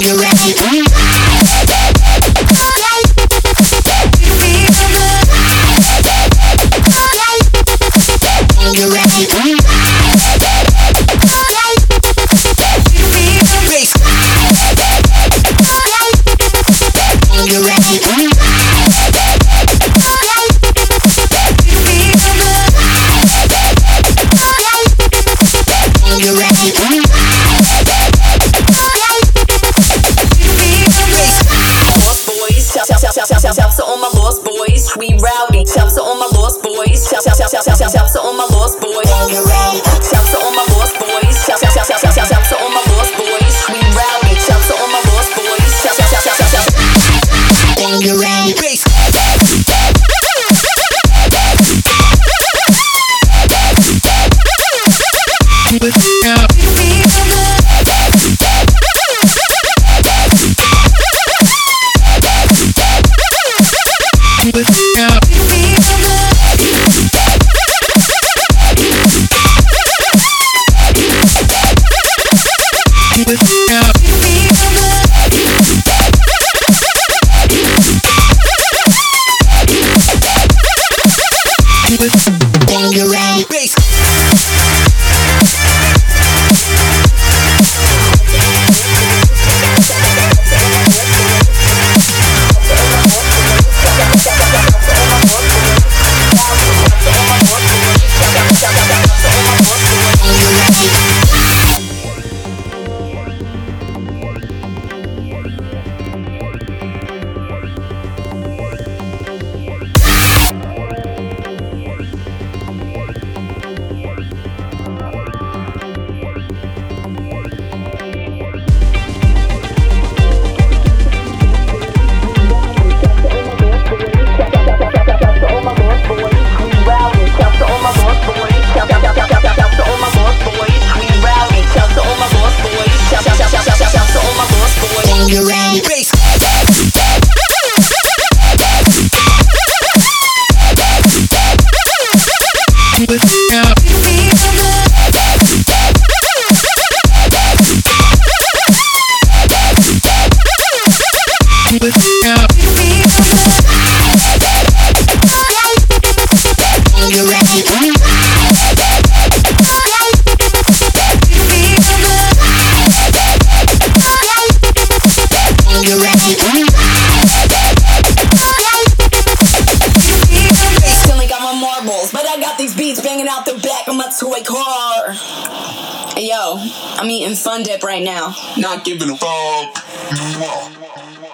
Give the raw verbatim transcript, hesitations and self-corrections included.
Shouts to all my lost boys, we rowdy. Shouts to all my lost boys. Shouts to all my lost boys. Shouts to all my lost boys. Shouts to all my lost boys, we rowdy. Shouts to all my lost boys. When you're ready, bass. Keep it up. Keep it up. Keep it up. Keep it when you're ready, bass. You're ready, bass. Keep it up. Keep it up. You're ready. You're ready. Still ain't got my marbles, but I got these beats banging out the back of my toy car. Hey yo, I'm eating Fun Dip right now. Not giving a fuck.